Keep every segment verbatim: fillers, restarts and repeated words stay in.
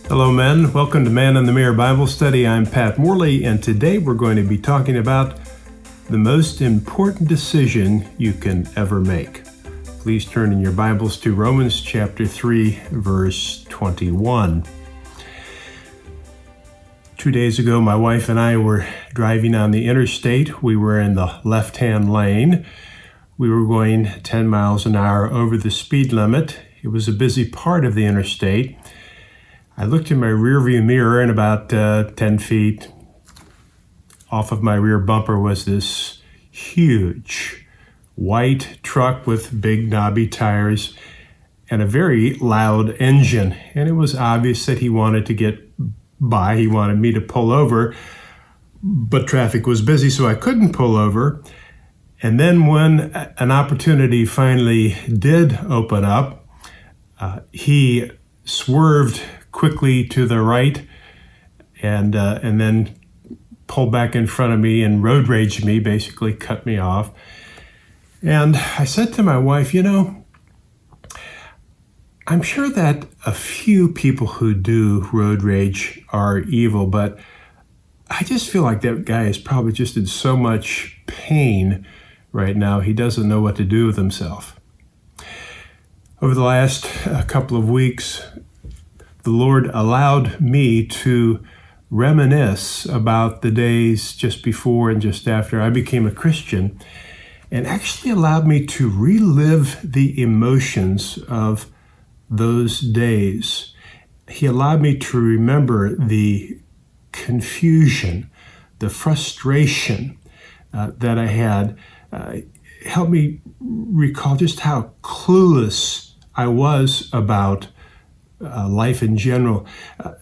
Hello, men. Welcome to Man in the Mirror Bible Study. I'm Pat Morley, and today we're going to be talking about the most important decision you can ever make. Please turn in your Bibles to Romans chapter three, verse twenty-one. Two days ago, my wife and I were driving on the interstate. We were in the left-hand lane. We were going ten miles an hour over the speed limit. It was a busy part of the interstate. I looked in my rearview mirror, and about uh, ten feet off of my rear bumper was this huge white truck with big knobby tires and a very loud engine. And it was obvious that he wanted to get by. He wanted me to pull over, but traffic was busy, so I couldn't pull over. And then when an opportunity finally did open up, uh, he swerved quickly to the right and uh, and then pulled back in front of me and road raged me, basically cut me off. And I said to my wife, you know, I'm sure that a few people who do road rage are evil, but I just feel like that guy is probably just in so much pain right now, he doesn't know what to do with himself. Over the last uh, couple of weeks, the Lord allowed me to reminisce about the days just before and just after I became a Christian, and actually allowed me to relive the emotions of those days. He allowed me to remember the confusion, the frustration uh, that I had. Uh, helped me recall just how clueless I was about Uh, life in general. Uh,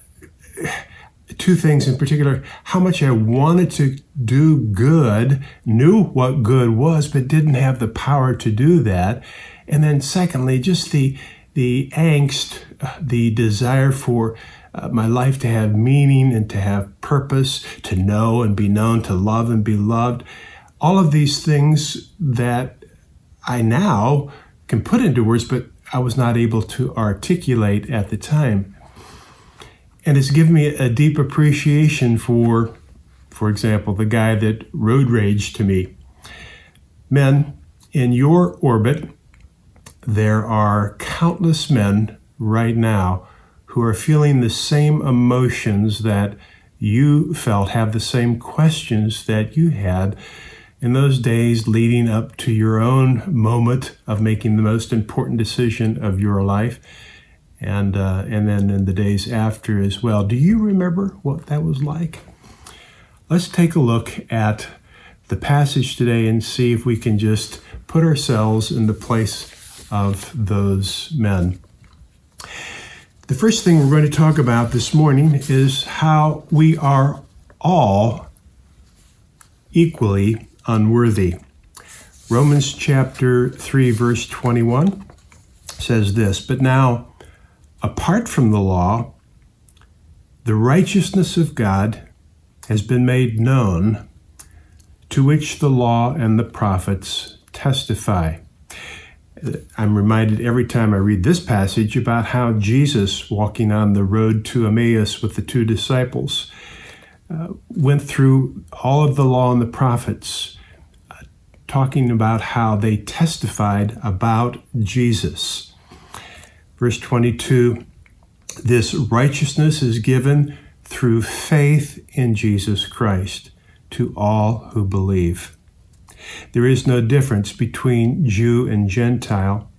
two things in particular: how much I wanted to do good, knew what good was, but didn't have the power to do that. And then secondly, just the the angst, uh, the desire for uh, my life to have meaning and to have purpose, to know and be known, to love and be loved. All of these things that I now can put into words, but I was not able to articulate at the time. And it's given me a deep appreciation for, for example, the guy that road raged to me. Men, in your orbit, there are countless men right now who are feeling the same emotions that you felt, have the same questions that you had in those days leading up to your own moment of making the most important decision of your life, and uh, and then in the days after as well. Do you remember what that was like? Let's take a look at the passage today and see if we can just put ourselves in the place of those men. The first thing we're going to talk about this morning is how we are all equally unworthy. Romans chapter three, verse twenty-one says this, "But now, apart from the law, the righteousness of God has been made known, to which the law and the prophets testify." I'm reminded every time I read this passage about how Jesus, walking on the road to Emmaus with the two disciples, uh, went through all of the law and the prophets, talking about how they testified about Jesus. Verse twenty-two, "This righteousness is given through faith in Jesus Christ to all who believe." There is no difference between Jew and Gentile.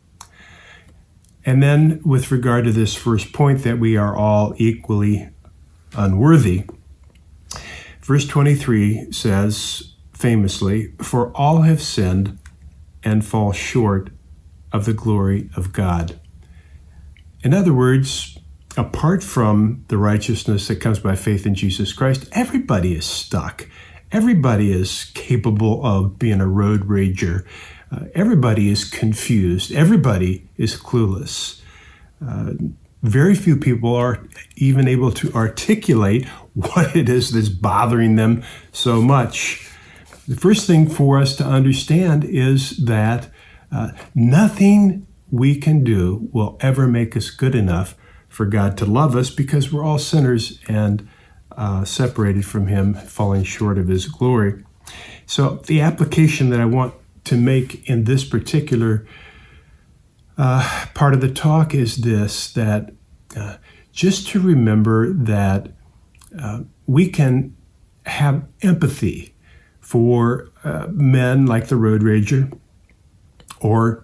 And then with regard to this first point that we are all equally unworthy, verse twenty-three says, famously, "For all have sinned and fall short of the glory of God." In other words, apart from the righteousness that comes by faith in Jesus Christ, everybody is stuck. Everybody is capable of being a road rager. Uh, everybody is confused. Everybody is clueless. Uh, very few people are even able to articulate what it is that's bothering them so much. The first thing for us to understand is that uh, nothing we can do will ever make us good enough for God to love us because we're all sinners and uh, separated from him, falling short of his glory. So the application that I want to make in this particular uh, part of the talk is this, that uh, just to remember that uh, we can have empathy for uh, men like the road rager, or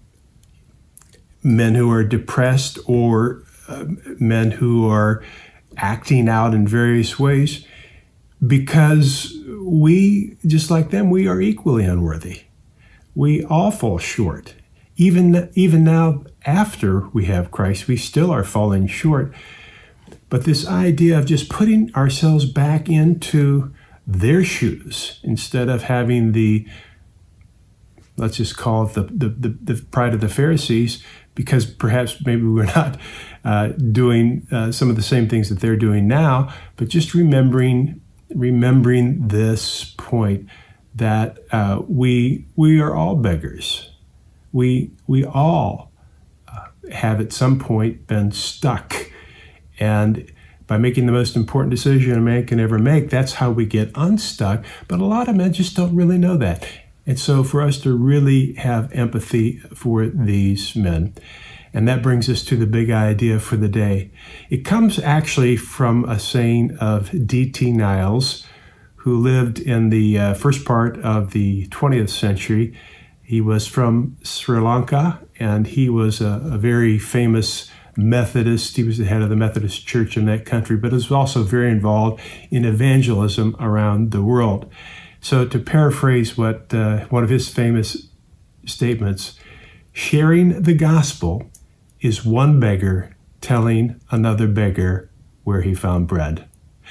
men who are depressed, or uh, men who are acting out in various ways, because we, just like them, we are equally unworthy. We all fall short. Even, even now, after we have Christ, we still are falling short. But this idea of just putting ourselves back into their shoes instead of having the, let's just call it the, the, the, the pride of the Pharisees, because perhaps maybe we're not uh, doing uh, some of the same things that they're doing now, but just remembering remembering this point that uh, we we are all beggars. We we all uh, have at some point been stuck, and by making the most important decision a man can ever make, that's how we get unstuck. But a lot of men just don't really know that. And so for us to really have empathy for these men, and that brings us to the big idea for the day. It comes actually from a saying of D T Niles, who lived in the uh, first part of the twentieth century. He was from Sri Lanka, and he was a, a very famous Methodist. He was the head of the Methodist Church in that country, but was also very involved in evangelism around the world. So to paraphrase what uh, one of his famous statements, sharing the gospel is one beggar telling another beggar where he found bread.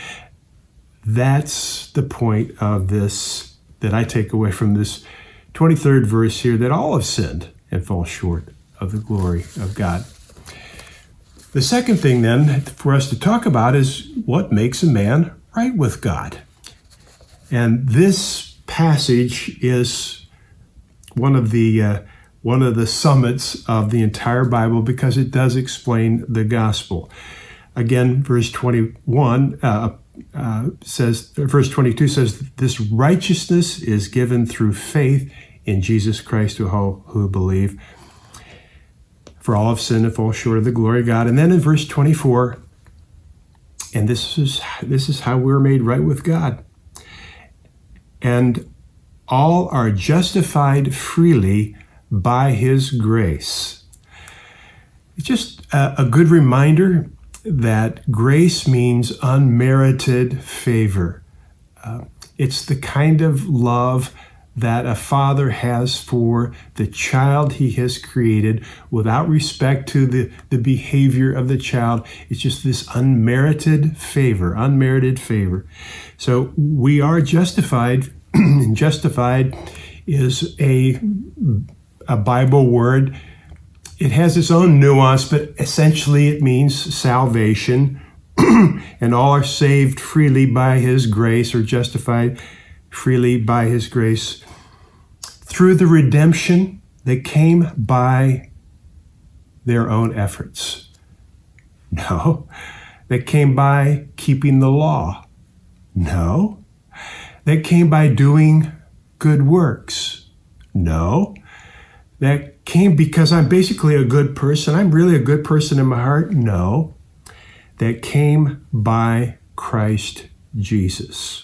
That's the point of this, that I take away from this twenty-third verse here, that all have sinned and fall short of the glory of God. The second thing then for us to talk about is what makes a man right with God. And this passage is one of the uh, one of the summits of the entire Bible, because it does explain the gospel. Again, verse twenty-one uh, uh, says, verse twenty-two says, "This righteousness is given through faith in Jesus Christ to all who believe. For all have sinned and fall short of the glory of God." And then in verse twenty-four, and this is this is how we're made right with God. "And all are justified freely by his grace." It's just a, a good reminder that grace means unmerited favor. Uh, it's the kind of love that a father has for the child he has created without respect to the, the behavior of the child. It's just this unmerited favor, unmerited favor. So we are justified, and justified is a, a Bible word. It has its own nuance, but essentially it means salvation. And all are saved freely by his grace, or justified freely by his grace, through the redemption that came by their own efforts. No, that came by keeping the law. No, that came by doing good works. No, that came because I'm basically a good person. I'm really a good person in my heart. No, that came by Christ Jesus.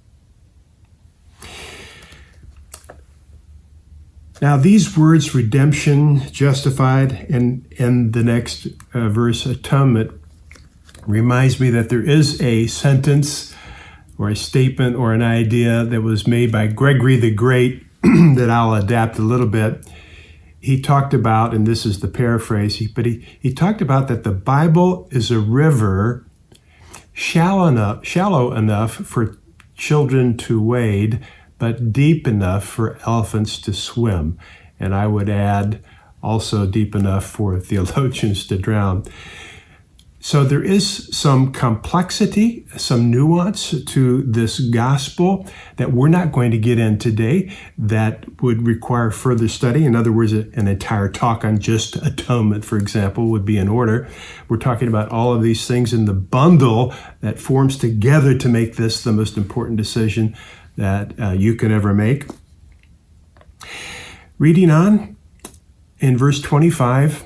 Now, these words, redemption, justified, and in the next uh, verse, atonement, reminds me that there is a sentence or a statement or an idea that was made by Gregory the Great that I'll adapt a little bit. He talked about, and this is the paraphrase, he, but he, he talked about that the Bible is a river shallow enough, shallow enough for children to wade, but deep enough for elephants to swim. And I would add, also deep enough for theologians to drown. So there is some complexity, some nuance to this gospel that we're not going to get in today that would require further study. In other words, an entire talk on just atonement, for example, would be in order. We're talking about all of these things in the bundle that forms together to make this the most important decision that uh, you can ever make. Reading on in verse twenty-five,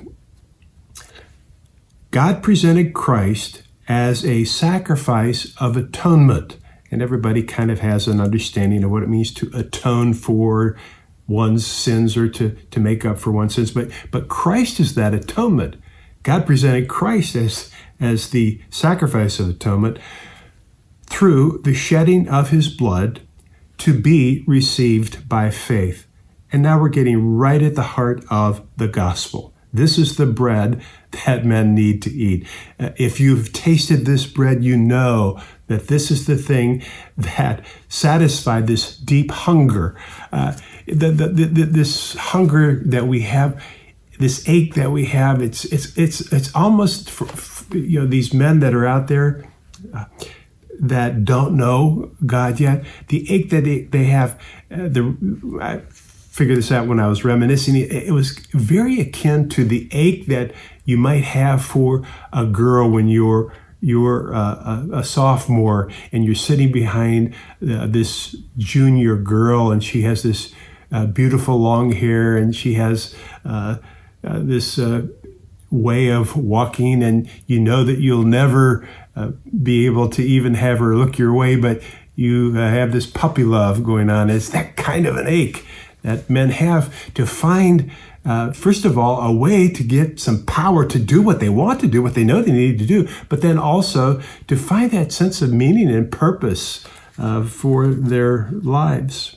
God presented Christ as a sacrifice of atonement. And everybody kind of has an understanding of what it means to atone for one's sins or to, to make up for one's sins. But, but Christ is that atonement. God presented Christ as, as the sacrifice of atonement through the shedding of his blood to be received by faith. And now we're getting right at the heart of the gospel. This is the bread that men need to eat. Uh, if you've tasted this bread, you know that this is the thing that satisfied this deep hunger. Uh, the, the, the, this hunger that we have, this ache that we have, it's it's it's it's almost for, for, you know, these men that are out there uh, that don't know God yet. The ache that they, they have, uh, the. I, figured this out when I was reminiscing. It was very akin to the ache that you might have for a girl when you're you're uh, a, a sophomore and you're sitting behind uh, this junior girl, and she has this uh, beautiful long hair, and she has uh, uh, this uh, way of walking, and you know that you'll never uh, be able to even have her look your way, but you uh, have this puppy love going on. It's that kind of an ache that men have to find, uh, first of all, a way to get some power to do what they want to do, what they know they need to do, but then also to find that sense of meaning and purpose uh, for their lives.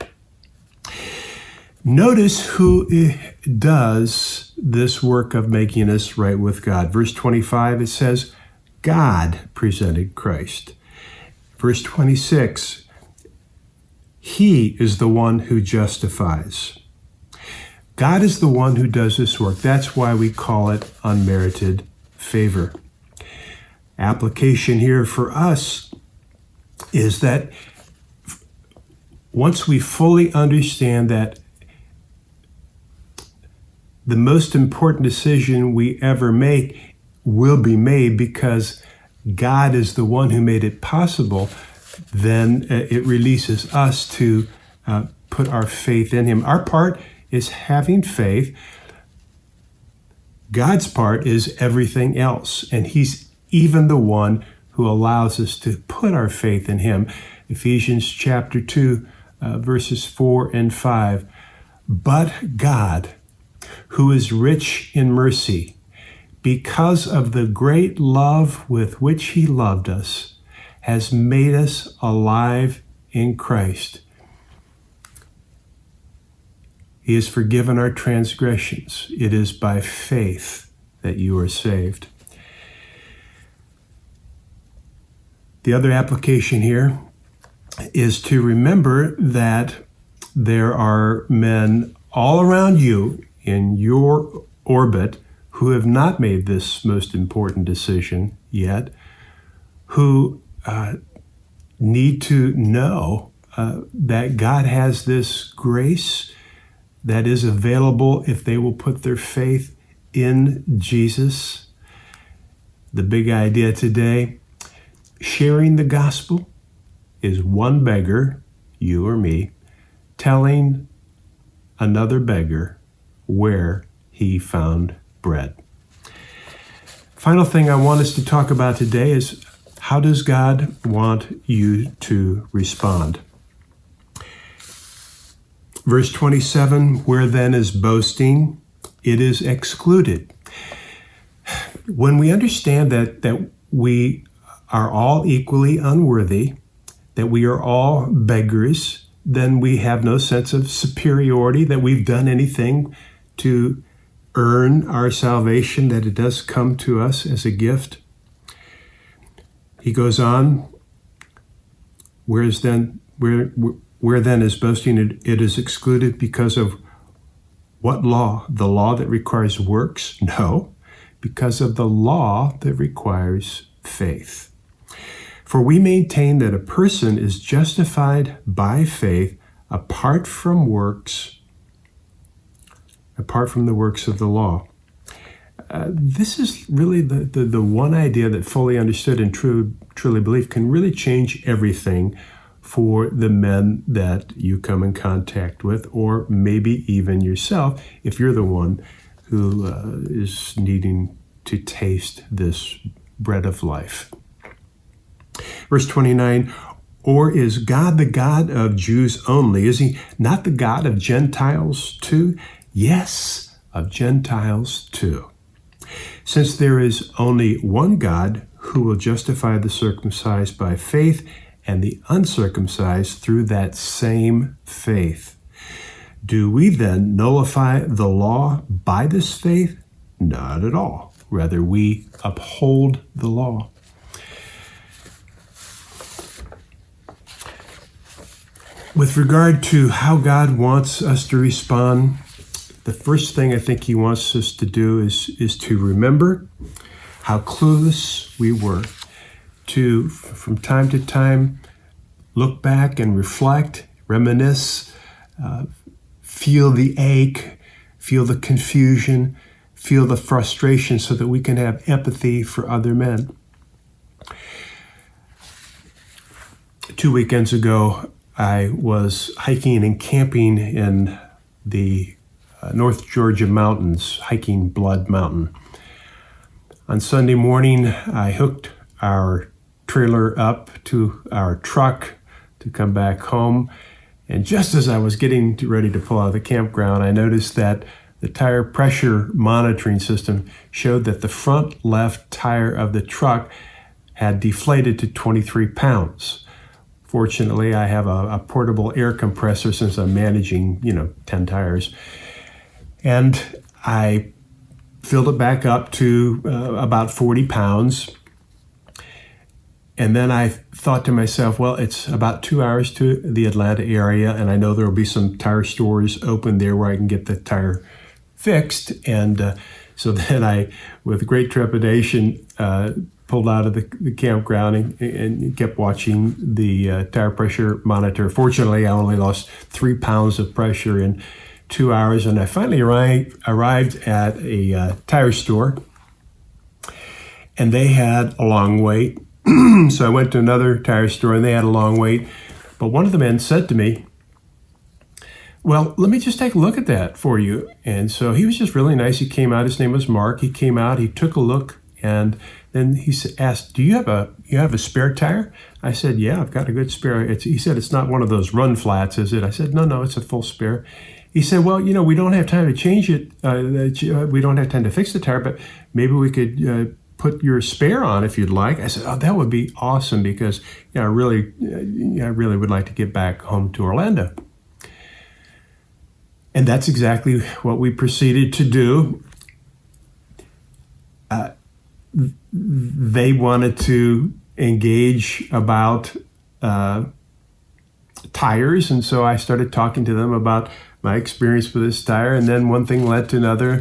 Notice who does this work of making us right with God. Verse twenty-five, it says, God presented Christ. Verse twenty-six, He is the one who justifies. God is the one who does this work. That's why we call it unmerited favor. Application here for us is that once we fully understand that the most important decision we ever make will be made because God is the one who made it possible, then it releases us to uh, put our faith in him. Our part is having faith. God's part is everything else, and he's even the one who allows us to put our faith in him. Ephesians chapter two, uh, verses four and five. But God, who is rich in mercy, because of the great love with which he loved us, has made us alive in Christ. He has forgiven our transgressions. It is by faith that you are saved. The other application here is to remember that there are men all around you in your orbit who have not made this most important decision yet, who uh, need to know uh, that God has this grace that is available if they will put their faith in Jesus. The big idea today, sharing the gospel, is one beggar, you or me, telling another beggar where he found bread. Final thing I want us to talk about today is, how does God want you to respond? Verse twenty-seven, where then is boasting, it is excluded. When we understand that, that we are all equally unworthy, that we are all beggars, then we have no sense of superiority, that we've done anything to earn our salvation, that it does come to us as a gift. He goes on, where is then where where then is boasting? It, it is excluded because of what law? The law that requires works? No, because of the law that requires faith. For we maintain that a person is justified by faith apart from works, apart from the works of the law. Uh, this is really the, the, the one idea that fully understood and true, truly believed can really change everything for the men that you come in contact with, or maybe even yourself if you're the one who uh, is needing to taste this bread of life. Verse twenty-nine, or is God the God of Jews only? Is he not the God of Gentiles too? Yes, of Gentiles too. Since there is only one God who will justify the circumcised by faith and the uncircumcised through that same faith. Do we then nullify the law by this faith? Not at all. Rather, we uphold the law. With regard to how God wants us to respond, the first thing I think he wants us to do is, is to remember how clueless we were, to, from time to time, look back and reflect, reminisce, uh, feel the ache, feel the confusion, feel the frustration so that we can have empathy for other men. Two weekends ago, I was hiking and camping in the uh, North Georgia mountains, hiking Blood Mountain. On Sunday morning, I hooked our trailer up to our truck to come back home. And just as I was getting ready to pull out of the campground, I noticed that the tire pressure monitoring system showed that the front left tire of the truck had deflated to twenty-three pounds. Fortunately, I have a, a portable air compressor since I'm managing, you know, ten tires. And I filled it back up to uh, about forty pounds. And then I thought to myself, well, it's about two hours to the Atlanta area, and I know there will be some tire stores open there where I can get the tire fixed. And uh, so then I, with great trepidation, uh, pulled out of the, the campground and, and kept watching the uh, tire pressure monitor. Fortunately, I only lost three pounds of pressure in two hours, and I finally arrived, arrived at a uh, tire store, and they had a long wait. So I went to another tire store, and they had a long wait. But one of the men said to me, well, let me just take a look at that for you. And so he was just really nice. He came out. His name was Mark. He came out. He took a look, and then he asked, do you have a you have a spare tire? I said, yeah, I've got a good spare. It's, he said, it's not one of those run flats, is it? I said, no, no, it's a full spare. He said, well, you know, we don't have time to change it. Uh, we don't have time to fix the tire, but maybe we could uh, put your spare on if you'd like. I said, oh, that would be awesome because, you know, I really, uh, I really would like to get back home to Orlando. And that's exactly what we proceeded to do. Uh, they wanted to engage about uh, tires, and so I started talking to them about my experience with this tire, and then one thing led to another.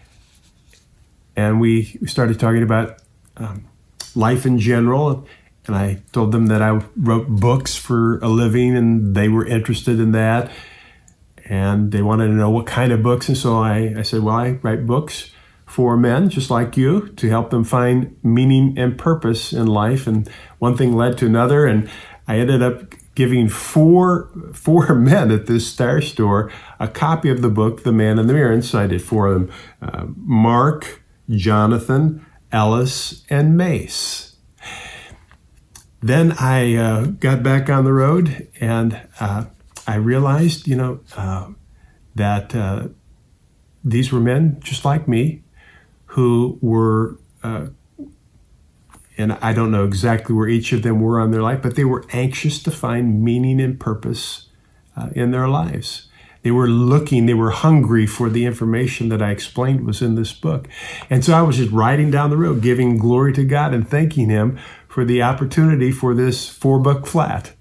And we started talking about um, life in general. And I told them that I wrote books for a living, and they were interested in that. And they wanted to know what kind of books. And so I, I said, well, I write books for men just like you to help them find meaning and purpose in life. And one thing led to another. And I ended up giving four, four men at this tire store a copy of the book, The Man in the Mirror, and signed it for them. Uh, Mark, Jonathan, Ellis, and Mace. Then I uh, got back on the road, and uh, I realized, you know, uh, that uh, these were men just like me who were, uh, and I don't know exactly where each of them were on their life, but they were anxious to find meaning and purpose uh, in their lives. They were looking, they were hungry for the information that I explained was in this book. And so I was just riding down the road, giving glory to God and thanking him for the opportunity for this four-book flat,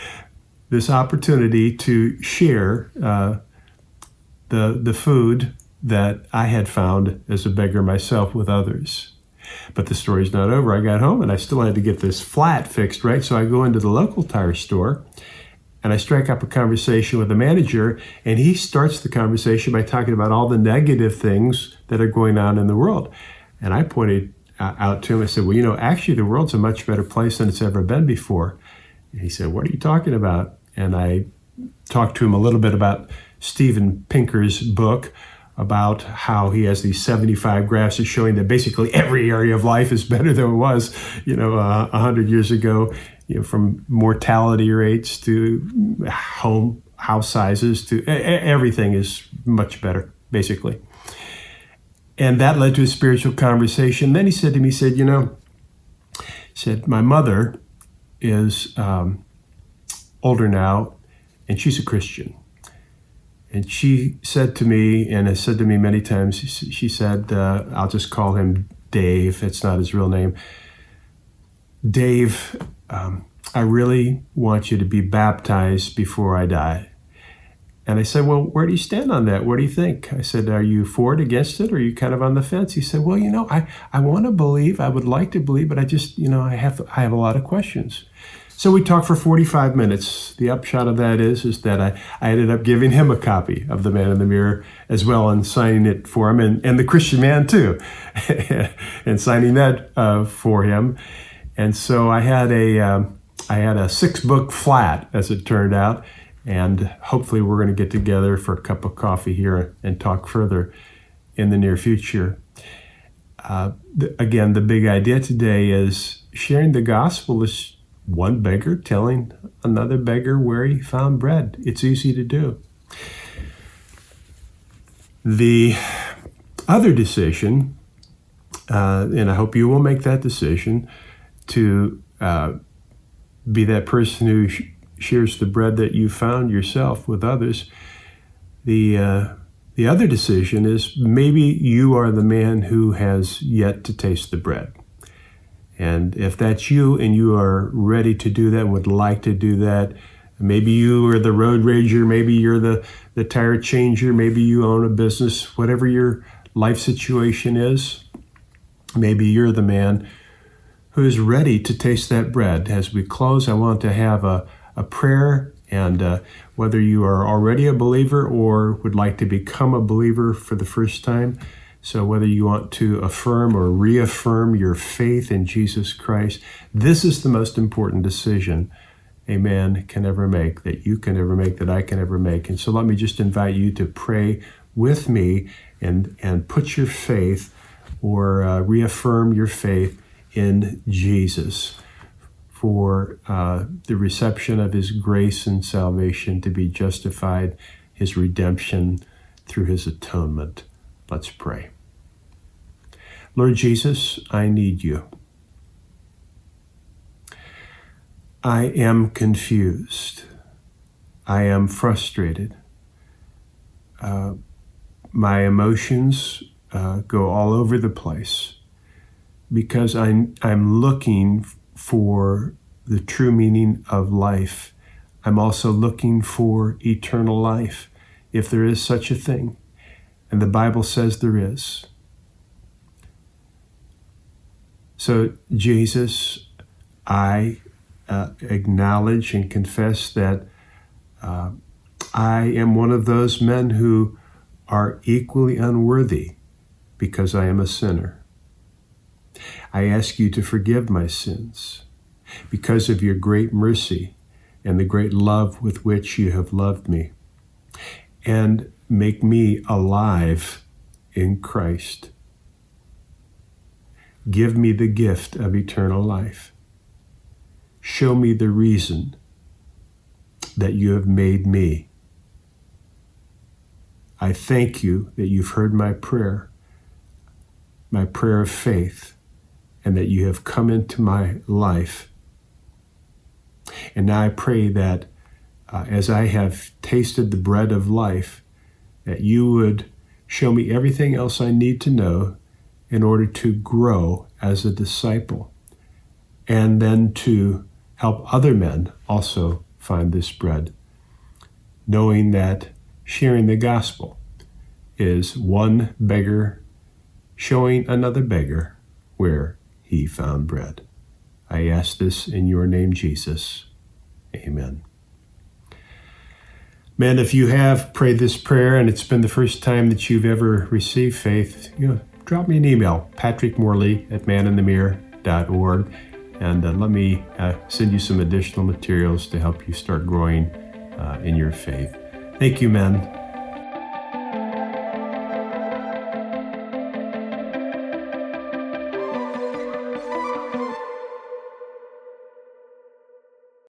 this opportunity to share uh, the, the food that I had found as a beggar myself with others. But the story's not over. I got home and I still had to get this flat fixed, right? So I go into the local tire store and I strike up a conversation with the manager, and he starts the conversation by talking about all the negative things that are going on in the world. And I pointed uh, out to him, I said, well, you know, actually the world's a much better place than it's ever been before. And he said, what are you talking about? And I talked to him a little bit about Steven Pinker's book, about how he has these seventy-five graphs showing that basically every area of life is better than it was, you know, uh, one hundred years ago, you know, from mortality rates to home house sizes to everything is much better, basically. And that led to a spiritual conversation. Then he said to me, he said, you know, he said, my mother is um, older now, and she's a Christian. And she said to me, and has said to me many times, she said, uh, I'll just call him Dave. It's not his real name. Dave, um, I really want you to be baptized before I die. And I said, well, where do you stand on that? What do you think? I said, are you for it, against it, or are you kind of on the fence? He said, well, you know, I, I want to believe, I would like to believe, but I just, you know, I have I have a lot of questions. So we talked for forty-five minutes. The upshot of that is, is that I, I ended up giving him a copy of The Man in the Mirror as well, and signing it for him, and, and The Christian Man too, and signing that uh, for him. And so I had a um, I had a six book flat, as it turned out, and hopefully we're going to get together for a cup of coffee here and talk further in the near future. Uh, th- again, the big idea today is sharing the gospel is one beggar telling another beggar where he found bread. It's easy to do. The other decision, uh, and I hope you will make that decision, to uh, be that person who sh- shares the bread that you found yourself with others. The uh, the other decision is maybe you are the man who has yet to taste the bread. And if that's you and you are ready to do that, would like to do that, maybe you are the road rager, maybe you're the, the tire changer, maybe you own a business, whatever your life situation is, maybe you're the man who is ready to taste that bread. As we close, I want to have a, a prayer, and uh, whether you are already a believer or would like to become a believer for the first time, so whether you want to affirm or reaffirm your faith in Jesus Christ, this is the most important decision a man can ever make, that you can ever make, that I can ever make. And so let me just invite you to pray with me and, and put your faith or uh, reaffirm your faith in Jesus for uh, the reception of his grace and salvation, to be justified, his redemption through his atonement. Let's pray. Lord Jesus, I need you. I am confused. I am frustrated. Uh, my emotions uh, go all over the place because I'm, I'm looking for the true meaning of life. I'm also looking for eternal life, if there is such a thing. And the Bible says there is. So, Jesus, I uh, acknowledge and confess that uh, I am one of those men who are equally unworthy because I am a sinner. I ask you to forgive my sins because of your great mercy and the great love with which you have loved me, and make me alive in Christ. Give me the gift of eternal life. Show me the reason that you have made me. I thank you that you've heard my prayer, my prayer of faith, and that you have come into my life. And now I pray that uh, as I have tasted the bread of life, that you would show me everything else I need to know in order to grow as a disciple, and then to help other men also find this bread, knowing that sharing the gospel is one beggar showing another beggar where he found bread. I ask this in your name, Jesus. Amen. Man, if you have prayed this prayer and it's been the first time that you've ever received faith, you know, drop me an email, patrick morley at man in the mirror dot org, and uh, let me uh, send you some additional materials to help you start growing uh, in your faith. Thank you, man.